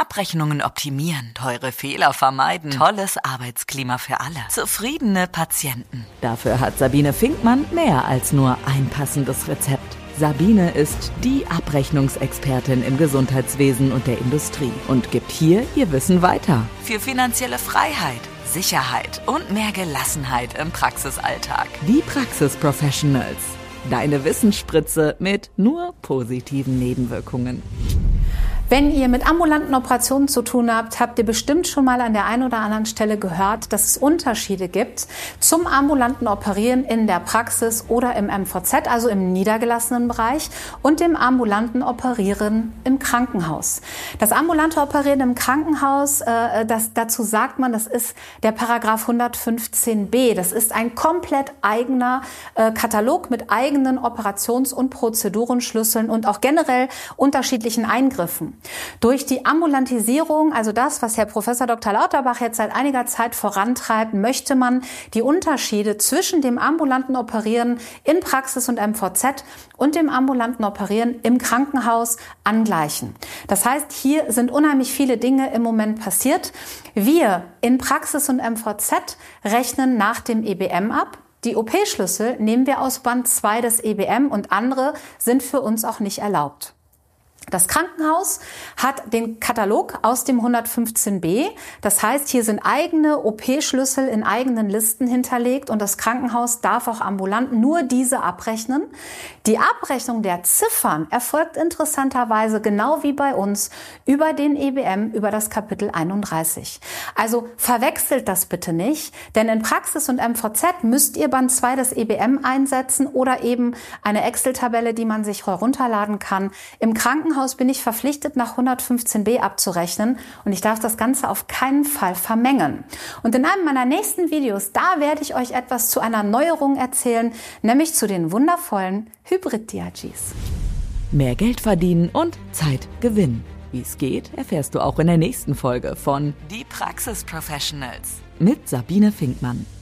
Abrechnungen optimieren, teure Fehler vermeiden, tolles Arbeitsklima für alle, zufriedene Patienten. Dafür hat Sabine Finkmann mehr als nur ein passendes Rezept. Sabine ist die Abrechnungsexpertin im Gesundheitswesen und der Industrie und gibt hier ihr Wissen weiter. Für finanzielle Freiheit, Sicherheit und mehr Gelassenheit im Praxisalltag. Die Praxis-Professionals. Deine Wissensspritze mit nur positiven Nebenwirkungen. Wenn ihr mit ambulanten Operationen zu tun habt, habt ihr bestimmt schon mal an der einen oder anderen Stelle gehört, dass es Unterschiede gibt zum ambulanten Operieren in der Praxis oder im MVZ, also im niedergelassenen Bereich, und dem ambulanten Operieren im Krankenhaus. Das ambulante Operieren im Krankenhaus, dazu sagt man, das ist der Paragraph 115b. Das ist ein komplett eigener Katalog mit eigenen Operations- und Prozedurenschlüsseln und auch generell unterschiedlichen Eingriffen. Durch die Ambulantisierung, also das, was Herr Professor Dr. Lauterbach jetzt seit einiger Zeit vorantreibt, möchte man die Unterschiede zwischen dem ambulanten Operieren in Praxis und MVZ und dem ambulanten Operieren im Krankenhaus angleichen. Das heißt, hier sind unheimlich viele Dinge im Moment passiert. Wir in Praxis und MVZ rechnen nach dem EBM ab. Die OP-Schlüssel nehmen wir aus Band 2 des EBM und andere sind für uns auch nicht erlaubt. Das Krankenhaus hat den Katalog aus dem 115b. Das heißt, hier sind eigene OP-Schlüssel in eigenen Listen hinterlegt und das Krankenhaus darf auch ambulant nur diese abrechnen. Die Abrechnung der Ziffern erfolgt interessanterweise genau wie bei uns über den EBM, über das Kapitel 31. Also verwechselt das bitte nicht, denn in Praxis und MVZ müsst ihr Band 2 des EBM einsetzen oder eben eine Excel-Tabelle, die man sich herunterladen kann. Im Krankenhaus bin ich verpflichtet, nach 115b abzurechnen und ich darf das Ganze auf keinen Fall vermengen. Und in einem meiner nächsten Videos, da werde ich euch etwas zu einer Neuerung erzählen, nämlich zu den wundervollen Hybrid-DRGs. Mehr Geld verdienen und Zeit gewinnen. Wie es geht, erfährst du auch in der nächsten Folge von Die Praxis-Professionals mit Sabine Finkmann.